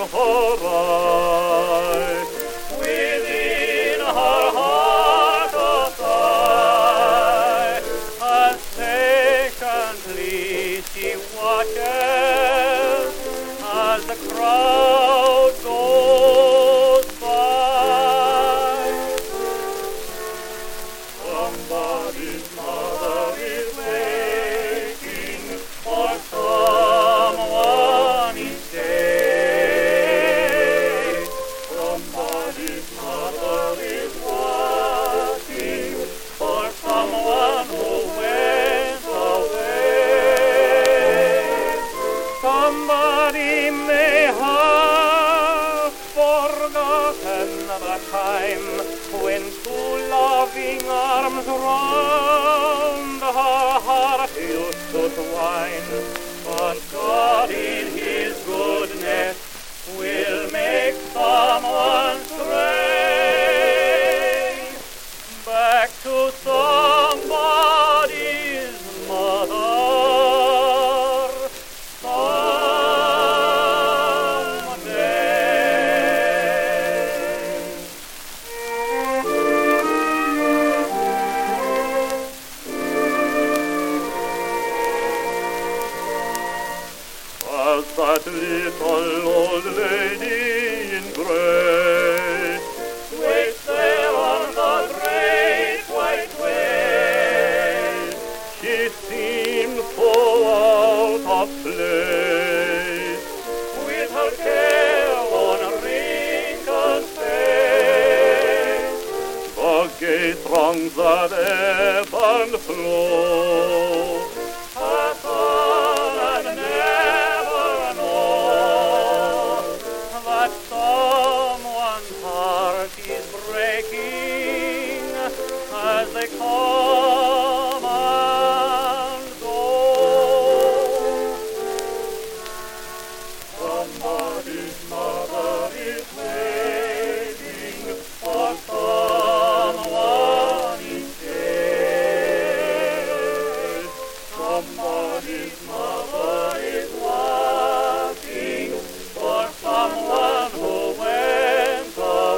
her eye. Within her heart a sigh, as patiently she watches as the crowd goes by. Somebody's mother is waiting for someone each day. Somebody's mother is watching for someone who went away. Somebody may have forgotten the time when two loving arms round her heart used to twine. But God in His goodness will make someone stray back to somebody's mother someday. As that little old lady in gray waits there on the great white way, she seemed so out of place, with her careworn wrinkled face. The gay throngs that ebb and flow pass on and never know that someone's heart is breaking as they come and go. Somebody's mother is waiting for someone each day. Somebody's mother is watching for someone who went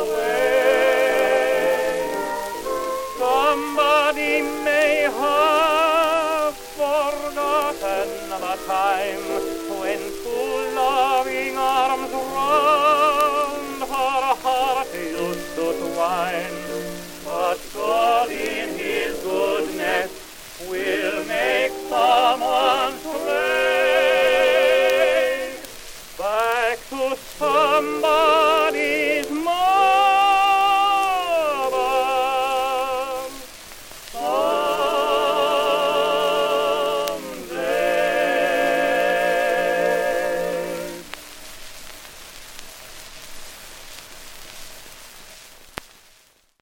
away. Somebody may have forgotten the time when two loving arms round her heart used to twine. But God in His goodness will make someone